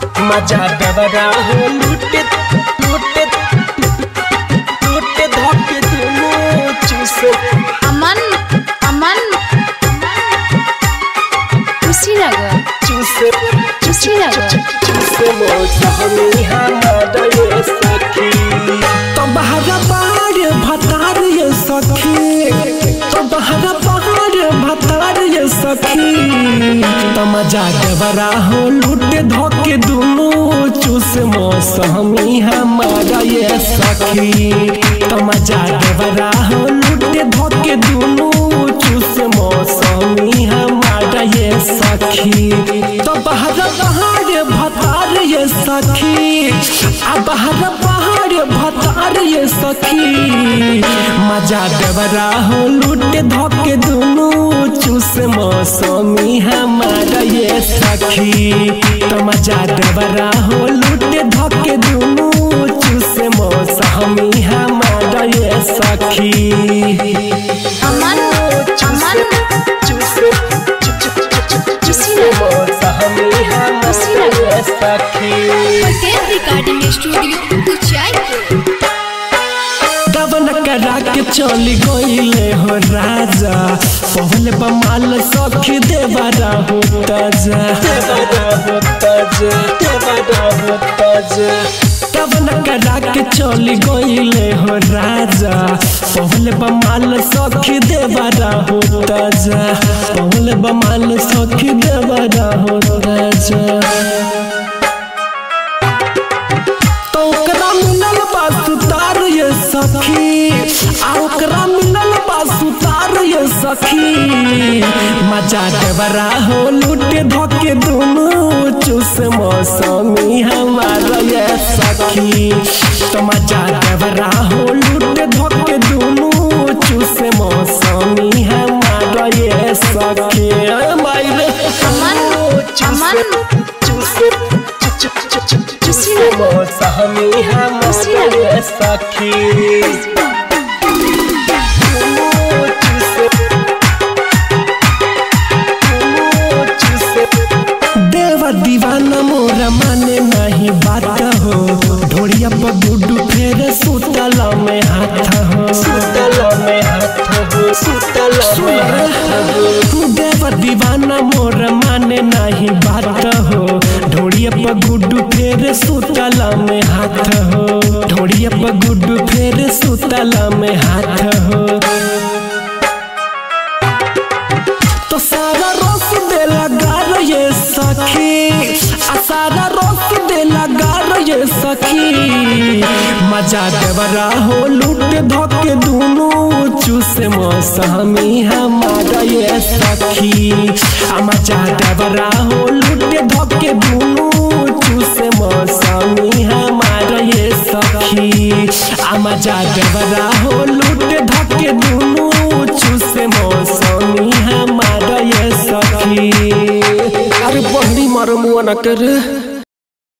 मजा डबरा हो लूटे लूटे लूटे धोके दोनों चूसे अमन अमन कुशीनगर चूसे कुशीनगर चूसे मोचा हमी हमारा ये सखी तो बहरा पहाड़ भतार ये सखी तो बहरा पहाड़ भतार ये सखी तो मजा डबरा हो लूटे धोके दोनों चूसे मौसमी हमारा ये सखी तो मजा डबरा हो लूटे धोके दोनों चूसे मौसमी हमारा ये सखी तो बहरा पहाड़ भतार ये सखी अब बहरा पहाड़ भतार ये सखी मजा डबरा हो लूटे धोके दोनों चूसे मौसमी हमारा ये सखी तो मजा डबरा हो लूटे धोके दोनों चूसे मौसमी हमारा ये सखी अमन अमन चूसे चूसे मौसमी हमारा ये सखी पटेल रिकॉर्डिंग स्टूडियो कुचायपुर गवन करा के चली गईले हो राजा पहले बमाल सखी देवरा हो ताजा गवन करा के चली गईले हो राजा पहले बमाल सखी देवरा हो ताजा पहले बमाल सखी देवरा हो राजा तो ओकरा मिलल बा सुतार ये सखी आ ओकरा मिलल बा सुतार ये सखी मजा डबरा हो लूटे धोके दोनों चूसे मौसमी हमारा ये सखी तो मजा डबरा हो लूटे धोके दोनों चूसे मौसमी हमारा ये सखी मायरे अमन अमन चूसे चूसे मौसमी हमारा ये सखी देवा दीवाना मोरा माने नहीं बात हो ढोड़िया पर गुड्डू फेर सुतला में हाथ हो सुतला में हाथ हो सुतला में हाथ हो देवा दीवाना मोरा माने नहीं बात हो ढोड़िया पर गुड्डू फेर सुतला में हाथ हो ढोड़िया पर गुड्डू फेर सुतला में हाथ हो तो सारा रोस दे लगा ये सखी सारा रोस दे लगा ये सखी मजा डबरा हो लूटे धोके दोनों चूसे मौसमी हमारा ये सखी मजा डबरा हो लूटे धोके दोनों चूसे मौसमी हमारा ये सखी मजा डबरा हो लूटे धोके दोनों चूसे मौसमी हमारा ये सखी अरे बहरी मारो मुआ न कर